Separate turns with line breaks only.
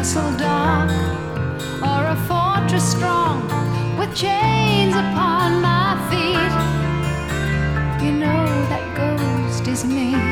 castle dark or a fortress strong with chains upon my feet. You know that ghost is me.